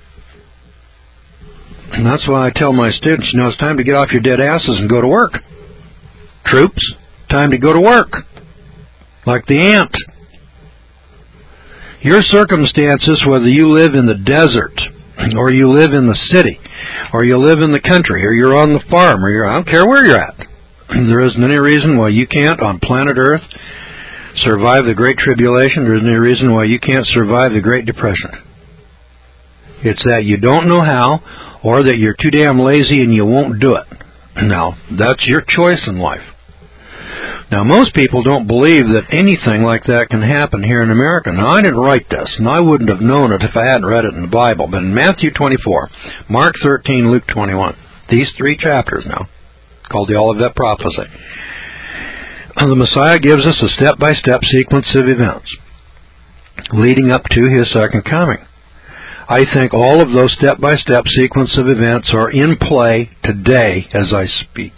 And that's why I tell my students, you know, it's time to get off your dead asses and go to work. Troops, time to go to work. Like the ant. Your circumstances, whether you live in the desert, or you live in the city, or you live in the country, or you're on the farm, or I don't care where you're at. There isn't any reason why you can't, on planet Earth, survive the Great Tribulation. There isn't any reason why you can't survive the Great Depression. It's that you don't know how, or that you're too damn lazy and you won't do it. Now, that's your choice in life. Now, most people don't believe that anything like that can happen here in America. Now, I didn't write this, and I wouldn't have known it if I hadn't read it in the Bible. But in Matthew 24, Mark 13, Luke 21, these 3 chapters now, called the Olivet Prophecy, the Messiah gives us a step-by-step sequence of events leading up to His second coming. I think all of those step-by-step sequence of events are in play today as I speak.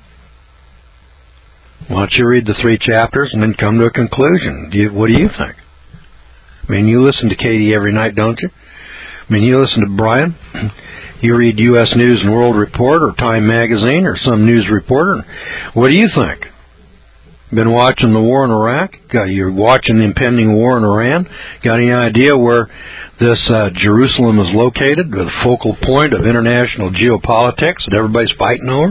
Why don't you read the 3 chapters and then come to a conclusion? What do you think? I mean, you listen to Katie every night, don't you? I mean, you listen to Brian. You read U.S. News and World Report or Time Magazine or some news reporter. What do you think? Been watching the war in Iraq? You're watching the impending war in Iran? Got any idea where this Jerusalem is located, the focal point of international geopolitics that everybody's fighting over?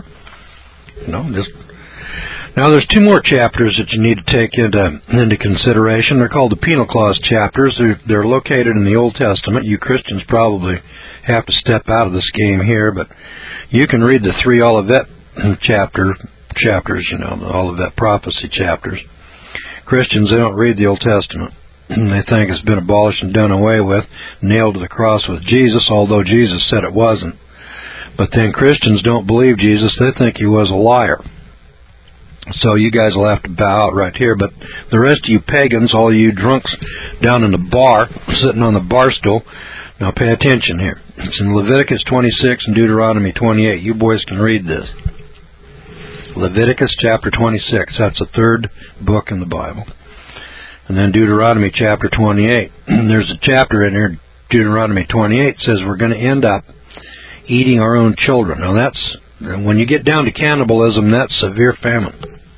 Now, there's 2 more chapters that you need to take into consideration. They're called the Penal Clause chapters. They're located in the Old Testament. You Christians probably have to step out of this game here, but you can read the 3 Olivet chapters, the Olivet Prophecy chapters. Christians, they don't read the Old Testament. They think it's been abolished and done away with, nailed to the cross with Jesus, although Jesus said it wasn't. But then Christians don't believe Jesus. They think He was a liar. So you guys will have to bow out right here. But the rest of you pagans, all you drunks down in the bar, sitting on the bar stool, now pay attention here. It's in Leviticus 26 and Deuteronomy 28. You boys can read this. Leviticus chapter 26. That's the 3rd book in the Bible. And then Deuteronomy chapter 28. There's a chapter in here, Deuteronomy 28, says we're going to end up eating our own children. Now that's, when you get down to cannibalism, that's severe famine.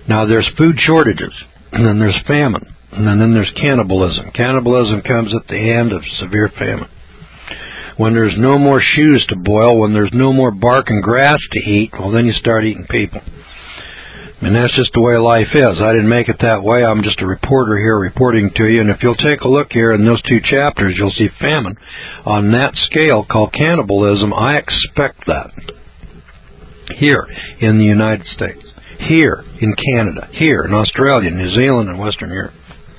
Now, there's food shortages, and then there's famine, and then there's cannibalism. Cannibalism comes at the end of severe famine. When there's no more shoes to boil, when there's no more bark and grass to eat, well, then you start eating people. And that's just the way life is. I didn't make it that way. I'm just a reporter here reporting to you. And if you'll take a look here in those 2 chapters, you'll see famine on that scale called cannibalism. I expect that here in the United States, here in Canada, here in Australia, New Zealand, and Western Europe.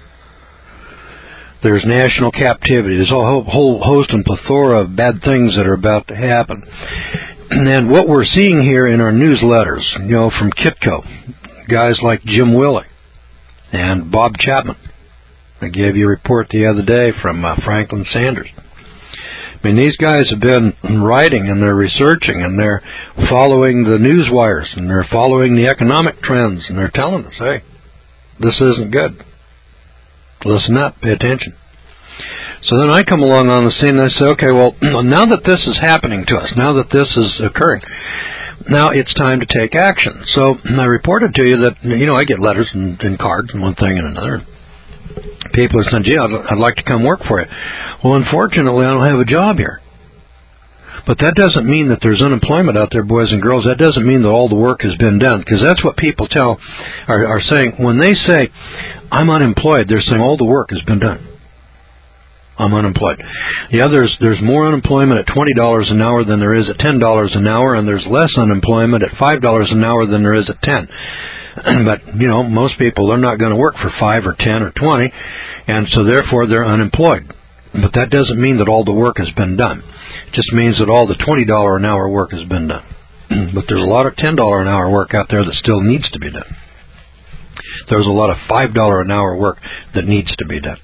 There's national captivity. There's a whole host and plethora of bad things that are about to happen. And what we're seeing here in our newsletters, from Kitco, guys like Jim Willey and Bob Chapman. I gave you a report the other day from Franklin Sanders. I mean, these guys have been writing and they're researching and they're following the news wires and they're following the economic trends and they're telling us, hey, this isn't good. Listen up, pay attention. So then I come along on the scene and I say, okay, well, now that this is happening to us, now that this is occurring, now it's time to take action. So I reported to you that, I get letters and cards and one thing and another. People are saying, gee, I'd like to come work for you. Well, unfortunately, I don't have a job here. But that doesn't mean that there's unemployment out there, boys and girls. That doesn't mean that all the work has been done, because that's what people are saying. When they say, I'm unemployed, they're saying all the work has been done. I'm unemployed. Yeah, there's more unemployment at $20 an hour than there is at $10 an hour, and there's less unemployment at $5 an hour than there is at 10. But, most people are not going to work for 5 or 10 or 20, and so therefore they're unemployed. But that doesn't mean that all the work has been done. It just means that all the $20 an hour work has been done. But there's a lot of $10 an hour work out there that still needs to be done. There's a lot of $5 an hour work that needs to be done.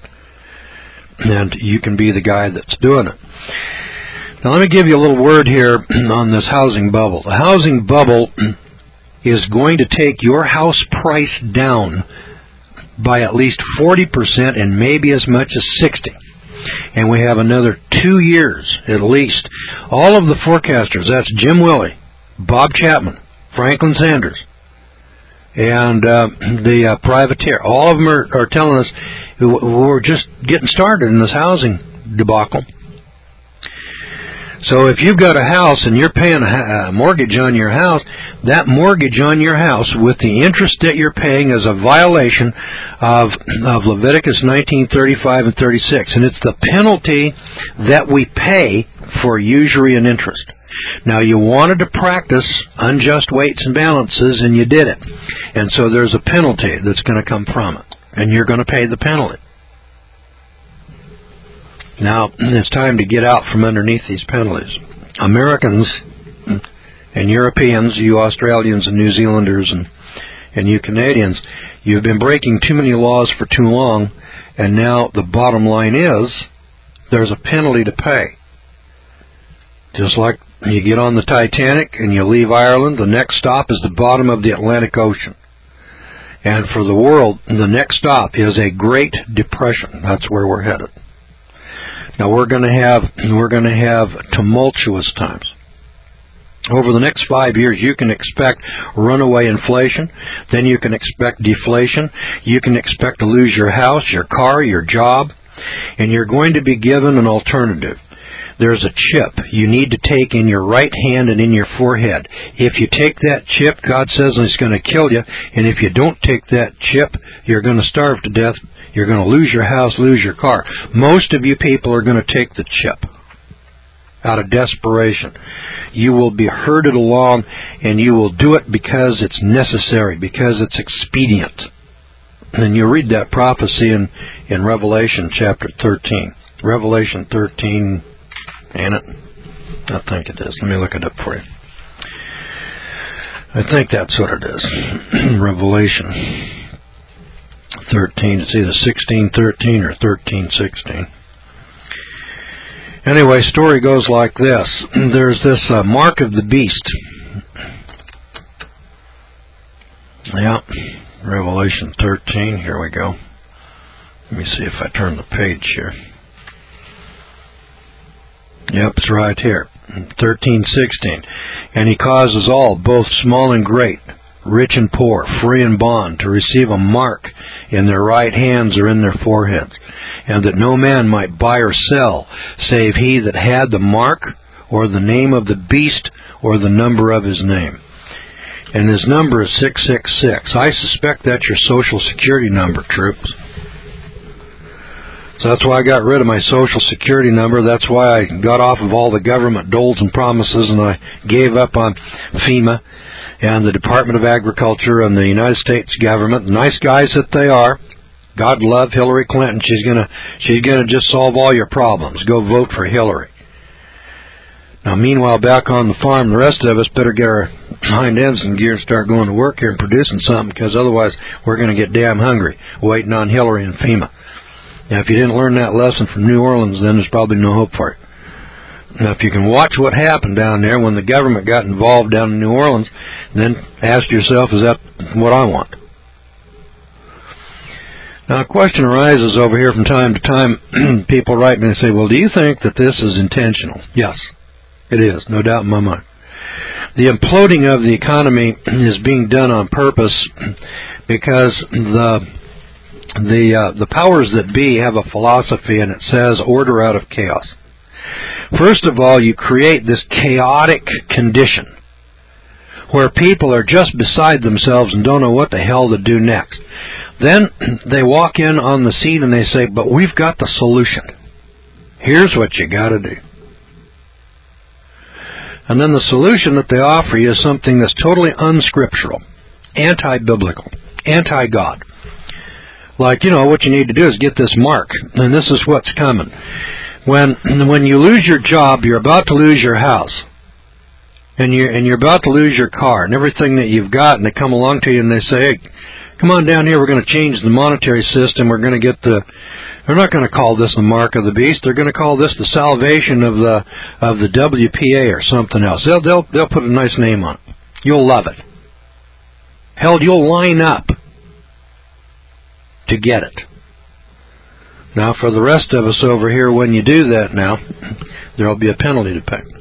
And you can be the guy that's doing it. Now let me give you a little word here on this housing bubble. The housing bubble is going to take your house price down by at least 40% and maybe as much as 60%. And we have another 2 years at least. All of the forecasters, that's Jim Willey, Bob Chapman, Franklin Sanders, and the privateer, all of them are telling us we're just getting started in this housing debacle. So if you've got a house and you're paying a mortgage on your house, that mortgage on your house with the interest that you're paying is a violation of Leviticus 19:35 and 36. And it's the penalty that we pay for usury and interest. Now, you wanted to practice unjust weights and balances, and you did it. And so there's a penalty that's going to come from it. And you're going to pay the penalty. Now, it's time to get out from underneath these penalties. Americans and Europeans, you Australians and New Zealanders and you Canadians, you've been breaking too many laws for too long, and now the bottom line is there's a penalty to pay. Just like you get on the Titanic and you leave Ireland, the next stop is the bottom of the Atlantic Ocean. And for the world, the next stop is a Great Depression. That's where we're headed. Now we're going to have tumultuous times. Over the next 5 years, you can expect runaway inflation. Then you can expect deflation. You can expect to lose your house, your car, your job. And you're going to be given an alternative. There's a chip you need to take in your right hand and in your forehead. If you take that chip, God says it's going to kill you. And if you don't take that chip, you're going to starve to death. You're going to lose your house, lose your car. Most of you people are going to take the chip out of desperation. You will be herded along, and you will do it because it's necessary, because it's expedient. And you read that prophecy in Revelation chapter 13. Revelation 13, ain't it? I think it is. Let me look it up for you. I think that's what it is. Revelation 13. It's either 16:13 or 13:16. Anyway, story goes like this. There's this mark of the beast. Yeah, Revelation 13. Here we go. Let me see if I turn the page here. Yep, it's right here. 13:16. And he causes all, both small and great, rich and poor, free and bond, to receive a mark in their right hands or in their foreheads, and that no man might buy or sell, save he that had the mark, or the name of the beast, or the number of his name. And his number is 666. I suspect that's your Social Security number, troops. So that's why I got rid of my Social Security number. That's why I got off of all the government doles and promises, and I gave up on FEMA and the Department of Agriculture and the United States government. Nice guys that they are. God love Hillary Clinton. She's gonna just solve all your problems. Go vote for Hillary. Now, meanwhile, back on the farm, the rest of us better get our hind ends in gear and start going to work here and producing something, because otherwise we're going to get damn hungry waiting on Hillary and FEMA. Now, if you didn't learn that lesson from New Orleans, then there's probably no hope for you. Now, if you can watch what happened down there when the government got involved down in New Orleans, then ask yourself, is that what I want? Now, a question arises over here from time to time. People write me and say, well, do you think that this is intentional? Yes, it is, no doubt in my mind. The imploding of the economy is being done on purpose because the powers that be have a philosophy, and it says order out of chaos. First of all, you create this chaotic condition where people are just beside themselves and don't know what the hell to do next. Then they walk in on the scene and they say, but we've got the solution. Here's what you got to do. And then the solution that they offer you is something that's totally unscriptural, anti-biblical, anti-God. Like, what you need to do is get this mark, and this is what's coming. When you lose your job, you're about to lose your house, and you're about to lose your car, and everything that you've got, and they come along to you and they say, hey, come on down here, we're going to change the monetary system, we're going to get they're not going to call this the mark of the beast, they're going to call this the salvation of the WPA or something else. They'll put a nice name on it. You'll love it. Hell, you'll line up to get it. Now, for the rest of us over here, when you do that now, there will be a penalty to pay.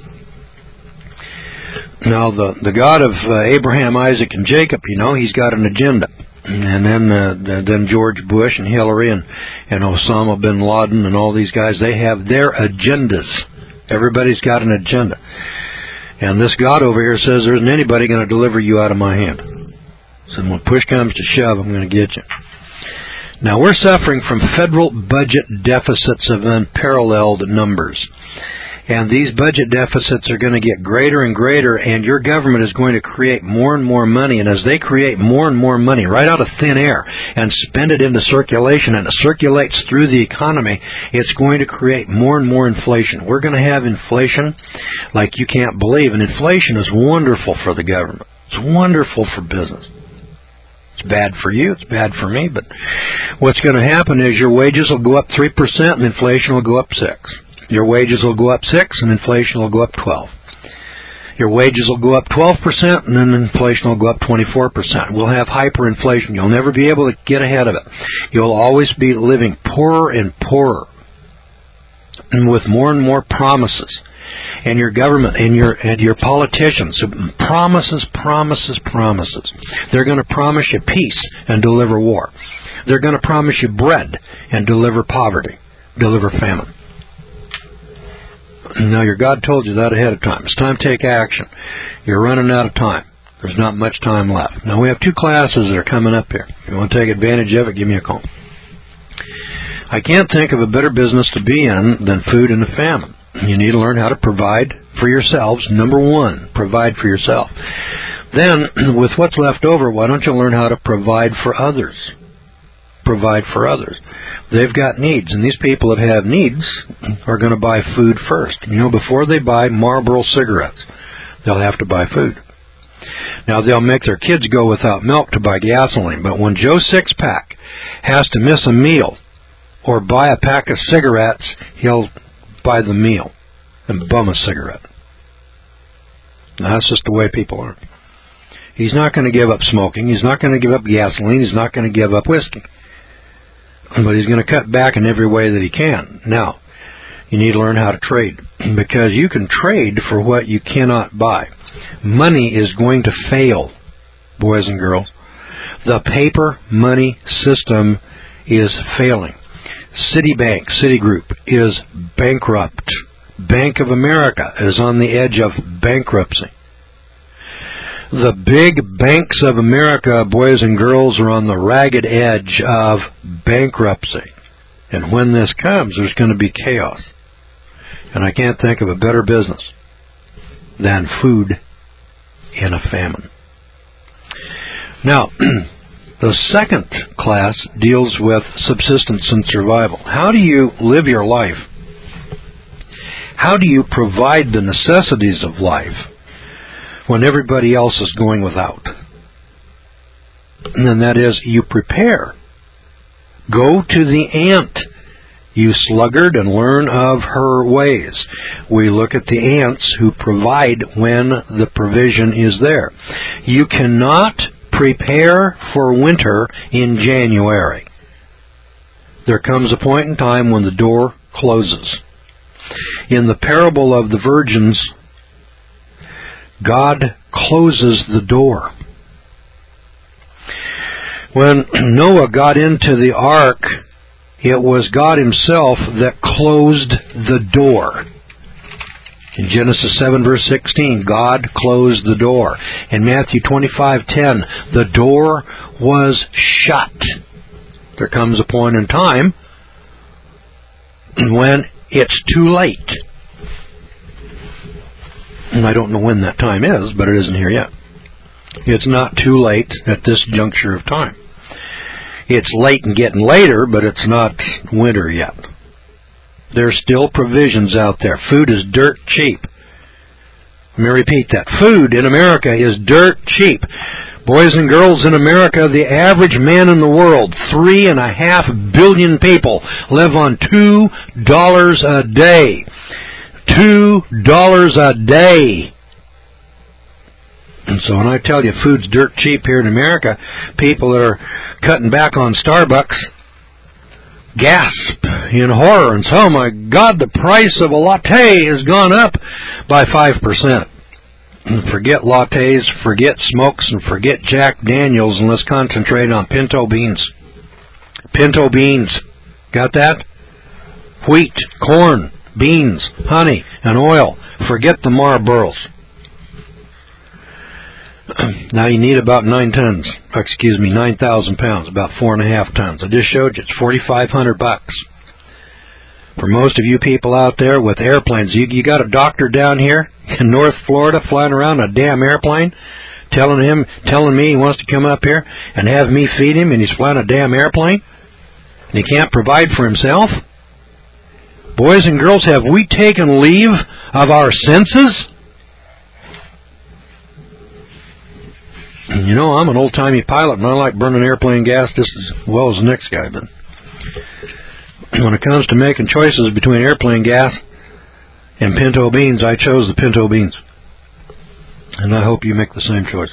Now, the God of Abraham, Isaac, and Jacob, he's got an agenda. And then George Bush and Hillary and Osama bin Laden and all these guys, they have their agendas. Everybody's got an agenda. And this God over here says there isn't anybody going to deliver you out of my hand. So when push comes to shove, I'm going to get you. Now, we're suffering from federal budget deficits of unparalleled numbers. And these budget deficits are going to get greater and greater, and your government is going to create more and more money. And as they create more and more money right out of thin air and spend it into circulation, and it circulates through the economy, it's going to create more and more inflation. We're going to have inflation like you can't believe. And inflation is wonderful for the government. It's wonderful for business. It's bad for you, it's bad for me, but what's going to happen is your wages will go up 3% and inflation will go up 6%. Your wages will go up 6% and inflation will go up 12%. Your wages will go up 12% and then inflation will go up 24%. We'll have hyperinflation. You'll never be able to get ahead of it. You'll always be living poorer and poorer, and with more and more promises. And your government and your politicians, promises. They're going to promise you peace and deliver war. They're going to promise you bread and deliver poverty, deliver famine. Now, your God told you that ahead of time. It's time to take action. You're running out of time. There's not much time left. Now, we have 2 classes that are coming up here. If you want to take advantage of it, give me a call. I can't think of a better business to be in than food in a famine. You need to learn how to provide for yourselves. Number 1, provide for yourself. Then, with what's left over, why don't you learn how to provide for others? Provide for others. They've got needs, and these people that have needs are going to buy food first. Before they buy Marlboro cigarettes, they'll have to buy food. Now, they'll make their kids go without milk to buy gasoline, but when Joe Sixpack has to miss a meal or buy a pack of cigarettes, he'll buy the meal and bum a cigarette. Now, that's just the way people are. He's not going to give up smoking. He's not going to give up gasoline. He's not going to give up whiskey. But he's going to cut back in every way that he can. Now, you need to learn how to trade, because you can trade for what you cannot buy. Money is going to fail boys and girls. The paper money system is failing. Citibank, Citigroup is bankrupt. Bank of America is on the edge of bankruptcy. The big banks of America, boys and girls, are on the ragged edge of bankruptcy. And when this comes, there's going to be chaos. And I can't think of a better business than food in a famine. Now, the second class deals with subsistence and survival. How do you live your life? How do you provide the necessities of life when everybody else is going without? And that is, you prepare. Go to the ant, you sluggard, and learn of her ways. We look at the ants who provide when the provision is there. You cannot prepare for winter in January. There comes a point in time when the door closes. In the parable of the virgins, God closes the door. When Noah got into the ark, it was God himself that closed the door. In Genesis 7, verse 16, God closed the door. In Matthew 25:10, the door was shut. There comes a point in time when it's too late. And I don't know when that time is, but it isn't here yet. It's not too late at this juncture of time. It's late and getting later, but it's not winter yet. There's still provisions out there. Food is dirt cheap. Let me repeat that. Food in America is dirt cheap. Boys and girls in America, the average man in the world, 3.5 billion people, live on $2 a day. $2 a day. And so when I tell you food's dirt cheap here in America, people that are cutting back on Starbucks gasp in horror and say, oh my God, the price of a latte has gone up by 5%. And forget lattes, forget smokes, and forget Jack Daniels, and let's concentrate on pinto beans. Pinto beans. Got that? Wheat, corn, beans, honey, and oil. Forget the Marlboros. Now you need about 9,000 pounds, about 4.5 tons. I just showed you, it's $4,500. For most of you people out there with airplanes, you got a doctor down here in North Florida flying around a damn airplane, telling me he wants to come up here and have me feed him, and he's flying a damn airplane, and he can't provide for himself? Boys and girls, have we taken leave of our senses? You know, I'm an old-timey pilot, and I like burning airplane gas just as well as the next guy, but when it comes to making choices between airplane gas and pinto beans, I chose the pinto beans. And I hope you make the same choice.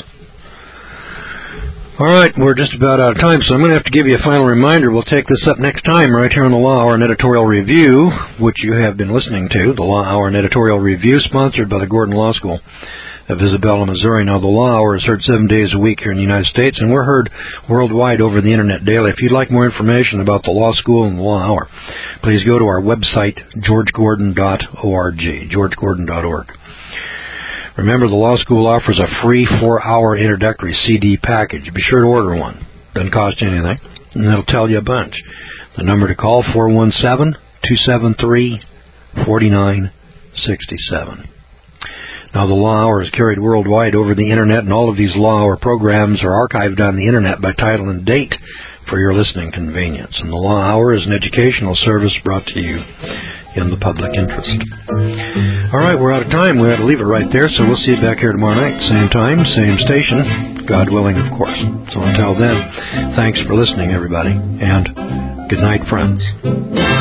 All right, we're just about out of time, so I'm going to have to give you a final reminder. We'll take this up next time right here on the Law Hour and Editorial Review, which you have been listening to. The Law Hour and Editorial Review, sponsored by the Gordon Law School of Isabella, Missouri. Now, the Law Hour is heard 7 days a week here in the United States, and we're heard worldwide over the Internet daily. If you'd like more information about the Law School and the Law Hour, please go to our website, georgegordon.org, georgegordon.org. Remember, the Law School offers a free 4-hour introductory CD package. Be sure to order one. Doesn't cost you anything, and it'll tell you a bunch. The number to call, 417-273-4967. Now, the Law Hour is carried worldwide over the Internet, and all of these Law Hour programs are archived on the Internet by title and date for your listening convenience. And the Law Hour is an educational service brought to you in the public interest. All right, we're out of time. We had to leave it right there, so we'll see you back here tomorrow night. Same time, same station, God willing, of course. So until then, thanks for listening, everybody, and good night, friends.